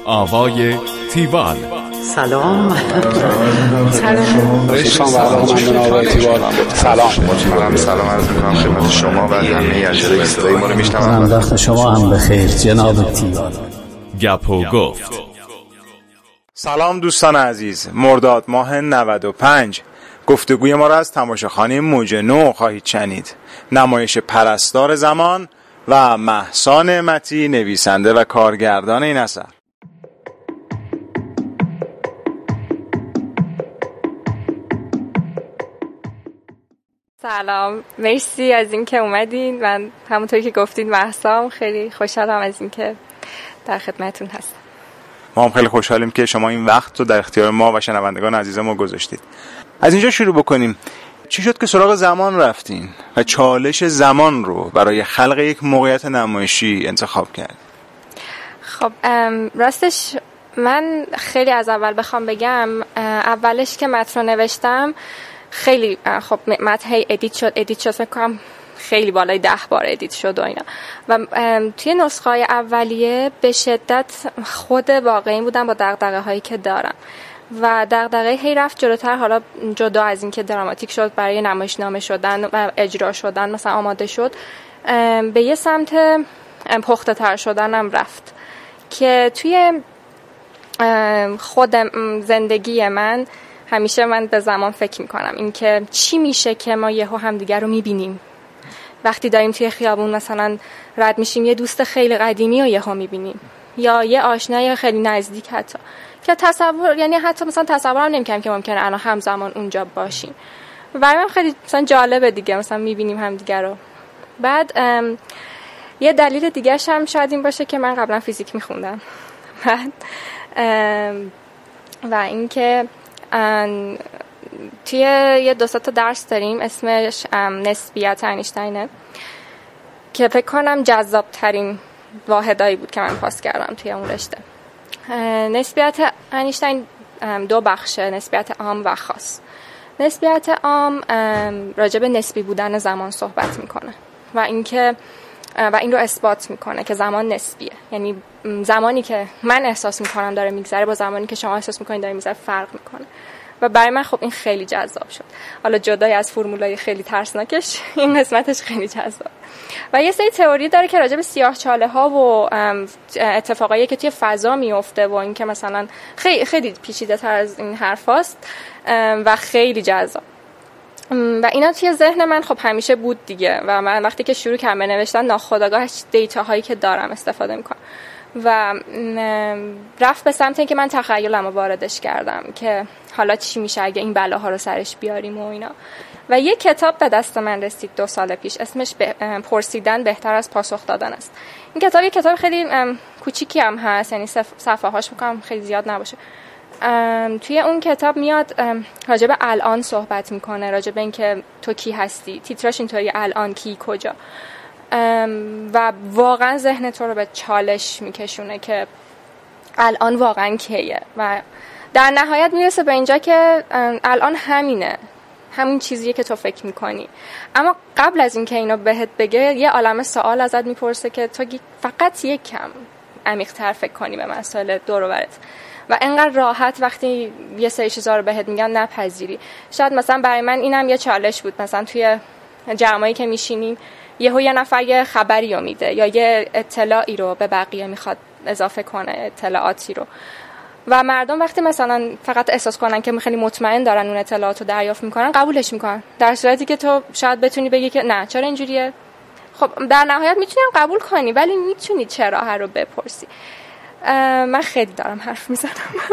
آوای تیوال. سلام. سلام عرض می‌کنم خدمت شما و همه اجرای صدای ما رو میشنوم. وقت شما هم بخیر جناب تیوال. گپ و گفت. سلام دوستان عزیز، مرداد ماه 95 گفتگوی ما را از تماشاخانه موج 9 خواهید شنید. نمایش پرستار زمان و مهسا نعمتی نویسنده و کارگردان این اثر. سلام، مرسی از اینکه اومدین. من همونطوری که گفتین مهسا، خیلی خوشحالم از اینکه در خدمتتون هستم. ما هم خیلی خوشحالیم که شما این وقت رو در اختیار ما و شنوندگان عزیز ما گذاشتید. از اینجا شروع بکنیم. چی شد که سراغ زمان رفتین و چالش زمان رو برای خلق یک موقعیت نمایشی انتخاب کردین؟ خب راستش من خیلی از اول بخوام بگم، اولش که متن رو نوشتم خیلی خب متن ادیت شد فکر کنم خیلی بالای 10 بار ادیت شد و اینا، و توی نسخه‌های اولیه به شدت خود واقعی بودم با دغدغه هایی که دارم و دغدغه هی رفت جلوتر. حالا جدا از این که دراماتیک شد، برای نمایشنامه شدن و اجرا شدن مثلا آماده شد، به یه سمت پخته تر شدنم رفت که توی خود زندگی من همیشه من به زمان فکر میکنم، این که چی میشه که ما یهو همدیگر رو میبینیم وقتی داریم توی خیابون مثلا رد میشیم، یه دوست خیلی قدیمی رو یهو میبینیم یا یه آشنای خیلی نزدیک، حتی که حتی مثلا تصورم نمیکنم که ممکنه الان همزمان اونجا باشیم. برای من خیلی مثلا جالبه دیگه، مثلا میبینیم همدیگر رو. بعد یه دلیل دیگه هم شاید این باشه که من قبلا فیزیک میخوندم و اینکه توی یه 2 تا درس داریم اسمش نسبیت اینشتینه که فکر کنم جذاب ترین واحدایی بود که من پاس کردم توی اون رشته. نسبیت اینشتین 2 بخشه، نسبیت عام و خاص. نسبیت عام راجع به نسبی بودن زمان صحبت میکنه و اینکه و این رو اثبات میکنه که زمان نسبیه، یعنی زمانی که من احساس میکنم داره میگذره با زمانی که شما احساس میکنید داره میگذره فرق میکنه و برای من خب این خیلی جذاب شد. حالا جدای از فرمولای خیلی ترسناکش، این قسمتش خیلی جذاب. و یه سری تئوری داره که راجع به سیاه‌چاله‌ها و اتفاقایی که توی فضا میفته و این که مثلا خیلی پیچیده‌تر از این حرفاست و خیلی جذاب. و اینا توی ذهن من خب همیشه بود دیگه و من وقتی که شروع کردم به نوشتن ناخودآگاه دیتاهایی که دارم استفاده میکنم و رفت به سمت اینکه من تخیلمو واردش کردم که حالا چی میشه اگه این بلاها رو سرش بیاریم و اینا. و یه کتاب به دست من رسید 2 سال پیش، اسمش پرسیدن بهتر از پاسخ دادن است. این کتاب خیلی کوچیکی هم هست، یعنی صفحه هاش میگم خیلی زیاد نباشه. توی اون کتاب میاد راجع به الان صحبت میکنه، راجع به اینکه تو کی هستی، تیتراش اینطوری الان کی کجا، و واقعا ذهن تو رو به چالش میکشونه که الان واقعا کیه و در نهایت میرسه به اینجا که الان همین چیزیه که تو فکر میکنی. اما قبل از اینکه اینو بهت بگه یه عالمه سوال ازت میپرسه که تو فقط یک کم عمیق‌تر فکر کنی به مسائل دور و برت و انقدر راحت وقتی یه سری چیزا رو بهت میگن نپذیری. شاید مثلا برای من اینم یه چالش بود، مثلا توی جمعایی که میشینیم یه نفر یه خبری رو میده یا یه اطلاعی رو به بقیه میخواد اضافه کنه، اطلاعاتی رو، و مردم وقتی مثلا فقط احساس کنن که خیلی مطمئن دارن اون اطلاعات رو دریافت میکنن قبولش میکنن، در صورتی که تو شاید بتونی بگی که نه چرا اینجوریه. خب در نهایت میتونی قبول کنی ولی میتونی چرا رو بپرسی. من خیلی دارم حرف میزنم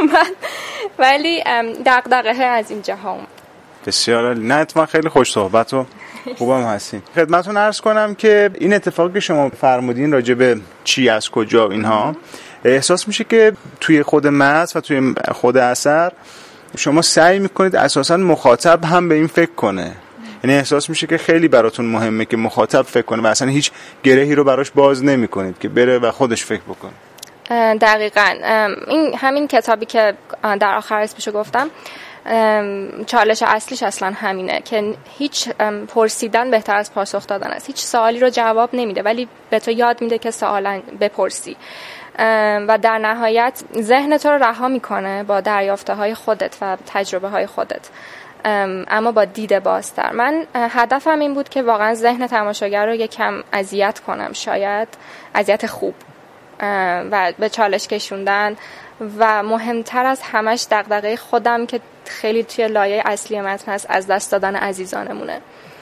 ولی دغدغه از این جاها اومد. بسیار عالی. نه اتفاقا خیلی خوش صحبت و خوبم هستین. خدمتتون عرض کنم که این اتفاقی که شما فرمودین راجع به چی از کجا اینها، احساس میشه که توی خود متن و توی خود اثر شما سعی میکنید اساسا مخاطب هم به این فکر کنه، یعنی احساس میشه که خیلی براتون مهمه که مخاطب فکر کنه و اصلا هیچ گرهی رو براش باز نمیکنید که بره و خودش فکر بکنه. دقیقاً این همین کتابی که در آخر اسمشو گفتم، چالش اصلیش اصلا همینه که هیچ پرسیدن بهتر از پاسخ دادن است. هیچ سوالی رو جواب نمیده ولی به تو یاد میده که سوالا بپرسی. و در نهایت ذهن تو رو رها میکنه با دریافته های خودت و تجربه های خودت، اما با دید بازتر. من هدفم این بود که واقعا ذهن تماشاگر رو یکم اذیت کنم، شاید اذیت خوب و به چالش کشوندن و مهمتر از همش دغدغه خودم که خیلی توی لایه اصلی متن هست، از دست دادن عزیزانمونه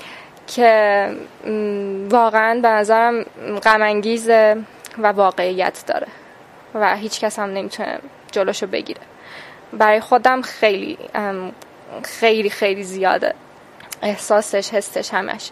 که واقعا به نظرم غم انگیزه و واقعیت داره و هیچ کس هم نمیتونه جلوشو بگیره. برای خودم خیلی خیلی خیلی زیاده احساسش، حسش، همش.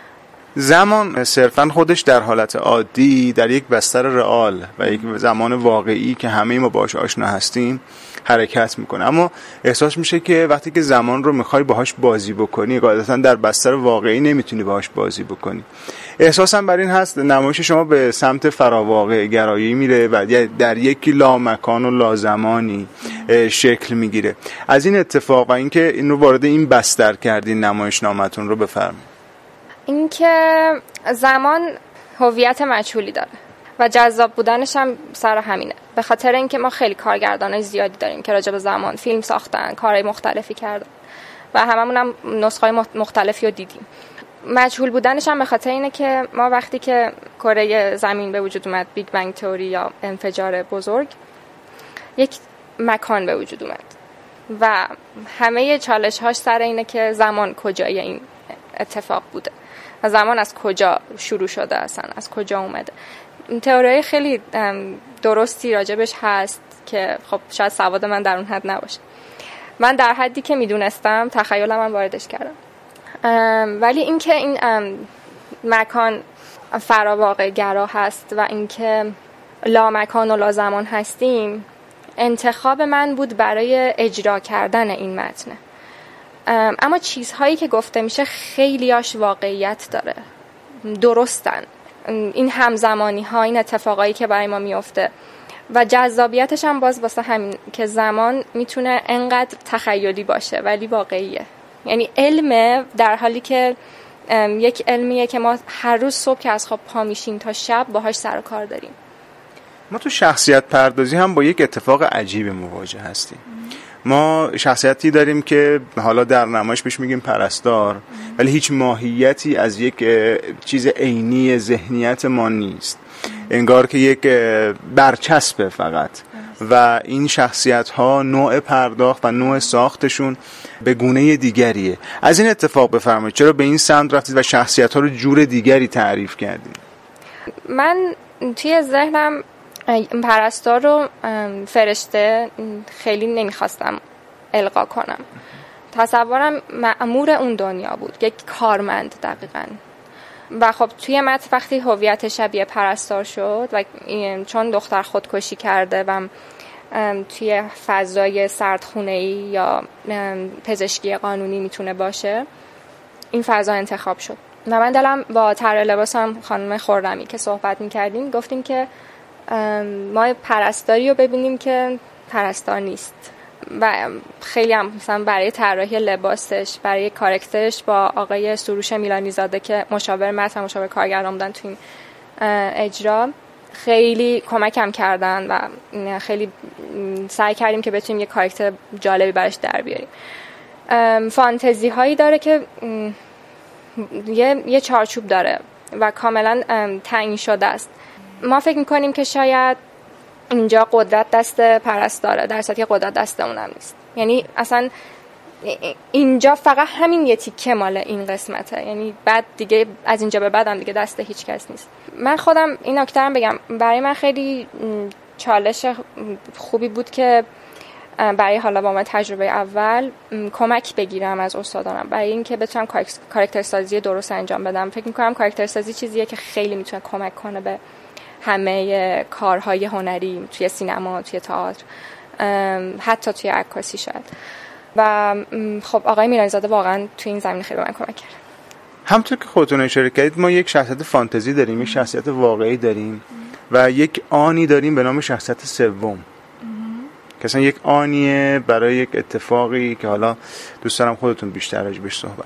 زمان صرفاً خودش در حالت عادی در یک بستر رئال و یک زمان واقعی که همه ما باهاش آشنا هستیم حرکت میکنه، اما احساس میشه که وقتی که زمان رو میخوای باهاش بازی بکنی، قاعدتاً در بستر واقعی نمیتونی باهاش بازی بکنی. احساسم بر این هست نمایش شما به سمت فراواقع گرایی میره و در یک لامکان و لازمانی شکل میگیره. از این اتفاق و اینکه این رو وارد این بستر کردین نمایش نامتون رو بفرمایید. اینکه زمان هویت مجهولی داره و جذاب بودنش هم سر همینه، به خاطر اینکه ما خیلی کارگردانای زیادی داریم که راجع به زمان فیلم ساختن، کارهای مختلفی کردن و هممون هم نسخه‌های مختلفی رو دیدیم. مجهول بودنش هم به خاطر اینه که ما وقتی که کره زمین به وجود اومد، بیگ بنگ تئوری یا انفجار بزرگ، یک مکان به وجود اومد و همه چالش‌هاش سر اینه که زمان کجای این اتفاق بوده و زمان از کجا شروع شده، اصلا از کجا اومده. تئوری خیلی درستی راجبش هست که خب شاید سواد من در اون حد نباشه. من در حدی که میدونستم تخیلم هم واردش کردم، ولی اینکه این مکان فراواقع گرا هست و اینکه لا مکان و لا زمان هستیم انتخاب من بود برای اجرا کردن این متن. اما چیزهایی که گفته میشه خیلیاش واقعیت داره، درستن. این همزمانی ها، این اتفاقایی که برای ما میفته و جذابیتش هم باز واسه همین که زمان میتونه انقدر تخیلی باشه ولی واقعیه. یعنی علمه، در حالی که یک علمیه که ما هر روز صبح که از خواب پا میشیم تا شب باهاش سر و کار داریم. ما تو شخصیت پردازی هم با یک اتفاق عجیب مواجه هستیم. ما شخصیتی داریم که حالا در نمایش بهش میگیم پرستار، ولی هیچ ماهیتی از یک چیز عینی ذهنیت ما نیست، انگار که یک برچسبه فقط. و این شخصیت ها نوع پرداخت و نوع ساختشون به گونه دیگریه. از این اتفاق بفرمایید، چرا به این سمت رفتید و شخصیت ها رو جور دیگری تعریف کردید؟ من توی ذهنم پرستار رو فرشته خیلی نمیخواستم القا کنم. تصورم مأمور اون دنیا بود، یک کارمند دقیقاً. و خب توی متن وقتی هویت شبیه پرستار شد و چون دختر خودکشی کرده و توی فضای سردخونه‌ای یا پزشکی قانونی میتونه باشه، این فضا انتخاب شد. و من دلم با طراح لباسم خانم خرمی که صحبت میکردیم گفتیم که ما پرستاری رو ببینیم که پرستار نیست. و خیلی هم مثلا برای طراحی لباسش، برای کاراکترش با آقای سروش میلانی زاده که مشاور متن و مشاور کارگردان بودن تو این اجرا خیلی کمکم کردن و خیلی سعی کردیم که بتونیم یه کاراکتر جالبی براش در بیاریم. فانتزی هایی داره که یه چارچوب داره و کاملا تعیین شده است. ما فکر میکنیم که شاید اینجا قدرت دست پرستاره، در صورتی که قدرت دست اونم نیست. یعنی اصلا اینجا فقط همین یه تیکه مال این قسمته، یعنی بعد دیگه از اینجا به بعدم دیگه دست هیچ کس نیست. من خودم این نکته‌ام بگم، برای من خیلی چالش خوبی بود که برای حالا با من تجربه اول کمک بگیرم از استادانم برای اینکه بتونم کاراکتر سازی درست انجام بدم. فکر می‌کنم کاراکتر سازی چیزیه که خیلی میتونه کمک کنه به همه کارهای هنری، توی سینما، توی تئاتر، حتی توی عکاسی شاید. و خب آقای میرانی‌زاده واقعا توی این زمینه خیلی به من کمک کرد. همونطور که خودتون اشاره کردید ما یک شخصیت فانتزی داریم، یک شخصیت واقعی داریم و یک آنی داریم به نام شخصیت سوم که اصلا یک آنیه برای یک اتفاقی که حالا دوست دارم خودتون بیشتر راجع بهش صحبت بکنید.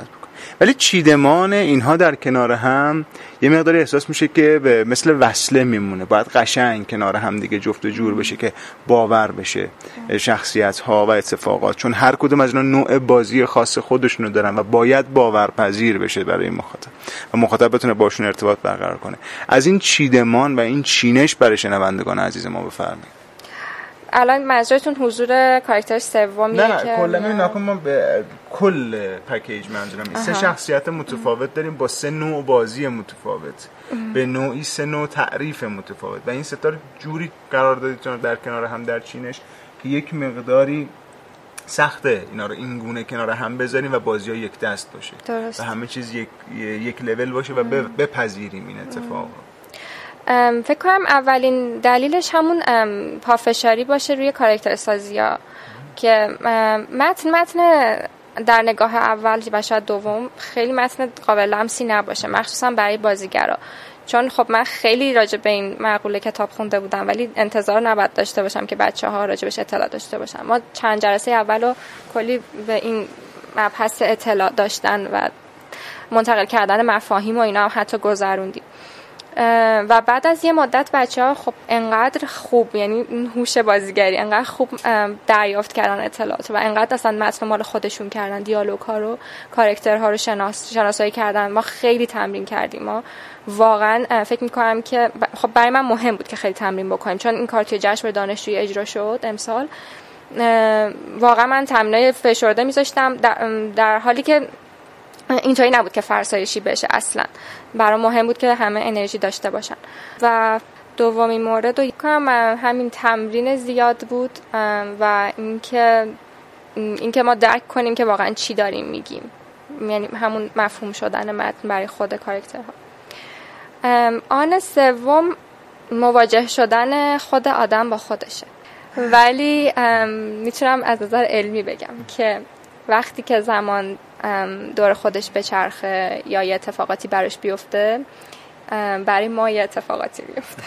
ولی چیدمان اینها در کنار هم یه مقداری احساس میشه که مثل وصله میمونه، باید قشنگ کنار هم دیگه جفت و جور بشه که باور بشه شخصیت ها و اتفاقات، چون هر کدوم از اینا نوع بازی خاص خودشونو دارن و باید باورپذیر بشه برای مخاطب و مخاطب بتونه باشون ارتباط برقرار کنه. از این چیدمان و این چینش برای شنوندگان عزیز ما بفرمایید. الان منظورتون حضور کاراکتر سومیه؟ نه کلا نکن، ما به کل پکیج منظورم 3 شخصیت متفاوت داریم با 3 نوع بازی متفاوت، به نوعی 3 نوع تعریف متفاوت و این 3 تا جوری قرار دادیتون در کنار هم در چینش که یک مقداری سخته اینا رو این گونه کنار هم بذاریم و بازی‌ها یک دست باشه. درست. و همه چیز یک لول باشه و بپذیریم این اتفاق رو. فکر کنم اولین دلیلش همون پافشاری باشه روی کاراکتر سازی‌ها که متن در نگاه اول و شاید دوم خیلی متن قابل لمسی نباشه، مخصوصا برای بازیگرا، چون خب من خیلی راجع به این مقوله کتاب خونده بودم ولی انتظار نباید داشته باشم که بچه‌ها راجعش اطلاع داشته باشن. ما چند جلسه اولو کلی به این مبحث اطلاع داشتن و منتقل کردن مفاهیم و اینا هم حتی گذروندیم و بعد از یه مدت بچه‌ها خب انقدر خوب، یعنی این هوش بازیگری انقدر خوب دریافت کردن اطلاعات و انقدر اصلا متن مال خودشون کردن، دیالوگ‌ها رو، کاراکترها رو شناسایی کردن. ما خیلی تمرین کردیم. ما واقعا فکر می‌کنم که خب برای من مهم بود که خیلی تمرین بکنیم، چون این کار توی جشن دانشجویی اجرا شد امسال. واقعا من تمرینای فشرده می‌ذاشتم در حالی که اینطوری نبود که فرسایشی بشه، اصلا برام مهم بود که همه انرژی داشته باشن. و دومین مورد همین تمرین زیاد بود و اینکه ما درک کنیم که واقعا چی داریم میگیم، یعنی همون مفهوم شدن متن برای خود کاراکترها. آن سوم مواجه شدن خود آدم با خودشه، ولی میتونم از نظر علمی بگم که وقتی که زمان دور خودش بچرخه یا یه اتفاقاتی براش بیفته، برای ما یه اتفاقاتی بیفته.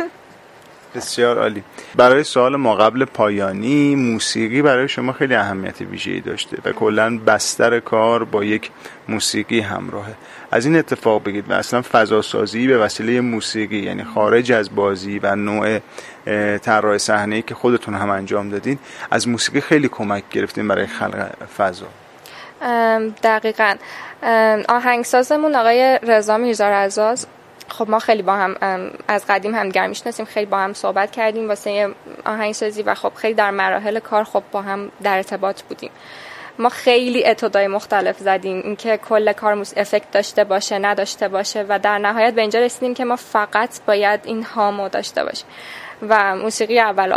بسیار عالی. برای سوال ما قبل پایانی، موسیقی برای شما خیلی اهمیت ویژه‌ای داشته و کلاً بستر کار با یک موسیقی همراهه. از این اتفاق بگید و اصلا فضاسازی به وسیله موسیقی، یعنی خارج از بازی و نوع طراح صحنه‌ای که خودتون هم انجام دادین، از موسیقی خیلی کمک گرفتین برای خلق فضا. دقیقاً. آهنگسازمون آقای رضا میرزارضاز، خب ما خیلی با هم از قدیم همدیگر میشناسیم، خیلی با هم صحبت کردیم واسه آهنگسازی و خب خیلی در مراحل کار خب با هم در ارتباط بودیم. ما خیلی اتودای مختلف زدیم، اینکه کل کار افکت داشته باشه نداشته باشه و در نهایت به اینجا رسیدیم که ما فقط باید این هامو داشته باشیم و موسیقی اول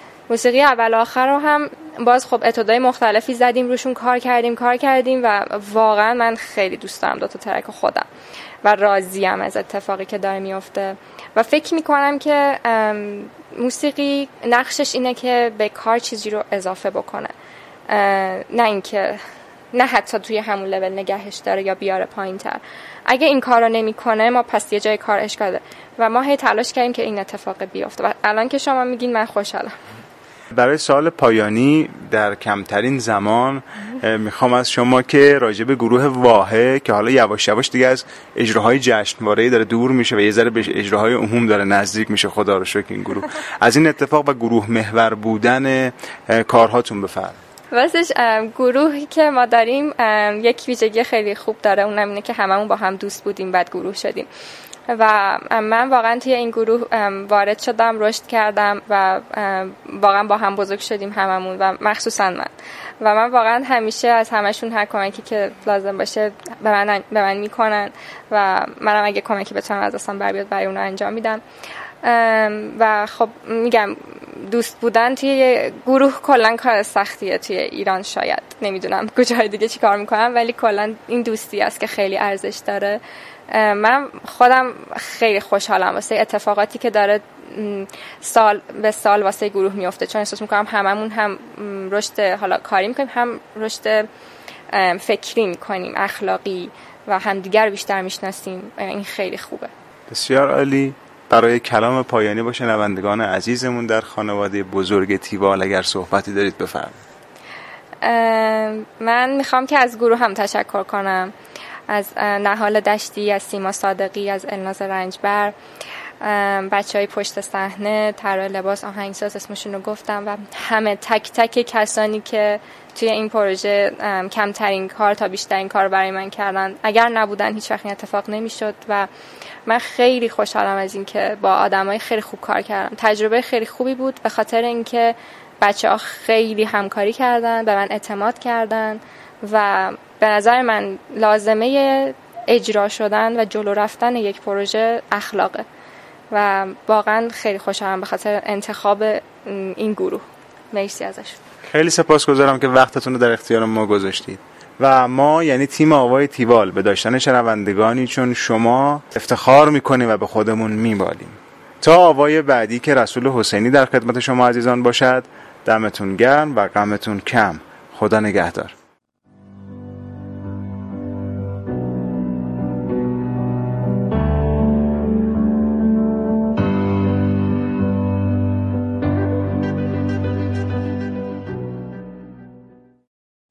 آخر رو هم باز خب اتودای مختلفی زدیم، روشون کار کردیم و واقعا من خیلی دوست دارم 2 تا ترک خودم و راضیم از اتفاقی که داره میفته و فکر میکنم که موسیقی نقشش اینه که به کار چیزی رو اضافه بکنه، نه حتی توی همون لول نگهش داره یا بیاره پایین تر. اگه این کار رو نمی کنه ما پس یه جای کار اشکاله و ما هی تلاش کردیم که این اتفاق بیفته و الان که شما میگین من خوشحالم. برای سوال پایانی در کمترین زمان میخوام از شما که راجع به گروه واحه که حالا یواش یواش دیگه از اجراهای جشنواره‌ای داره دور میشه و یه ذره به اجراهای عموم داره نزدیک میشه، خدا رو شکر این گروه، از این اتفاق و گروه محور بودن کارهاتون بفرمایید. واسش گروهی که ما داریم یک ویژگی خیلی خوب داره، اونم اینه که هممون با هم دوست بودیم بعد گروه شدیم و من واقعا توی این گروه وارد شدم، رشد کردم و واقعا با هم بزرگ شدیم هممون و مخصوصا من واقعا همیشه از همشون هر کمکی که لازم باشه به من میکنن و منم اگه کمکی بتونم از دستم بر بیاد برای اونها انجام میدم و خب میگم دوست بودن توی گروه کلا کار سختیه توی ایران، شاید نمیدونم کجای دیگه چی کار میکنم ولی کلا این دوستی است که خیلی ارزش داره. من خودم خیلی خوشحالم واسه اتفاقاتی که داره سال به سال واسه گروه میفته، چون احساس میکنم هممون هم رشد حالا کاری میکنیم، هم رشد فکری میکنیم، اخلاقی و همدیگر رو بیشتر میشناسیم. این خیلی خوبه. بسیار عالی. برای کلام پایانی با شنوندگان عزیزمون در خانواده بزرگ تیوال اگر صحبتی دارید بفرمایید. من میخوام که از گروه هم تشکر کنم. از نهال دشتی، از سیما صادقی، از الناز رنجبر، بچهای پشت صحنه، طراح لباس، آهنگساز، اسمشون رو گفتم، و همه تک تک کسانی که توی این پروژه کمترین کار تا بیشترین کار برای من کردن. اگر نبودن هیچ وقت این اتفاق نمیشد و من خیلی خوشحالم از این که با آدمای خیلی خوب کار کردم. تجربه خیلی خوبی بود به خاطر اینکه بچه‌ها خیلی همکاری کردن، به من اعتماد کردن و به نظر من لازمه اجرا شدن و جلو رفتن یک پروژه اخلاقه و واقعا خیلی خوشحالم به خاطر انتخاب این گروه. مرسی ازش. خیلی سپاسگزارم که وقتتون رو در اختیار ما گذاشتید و ما یعنی تیم آوای تیوال به داشتن شنوندگانی چون شما افتخار میکنیم و به خودمون میبالیم. تا آوای بعدی که رسول حسینی در خدمت شما عزیزان باشد، دمتون گرم و غمتون کم. خدا نگهدار.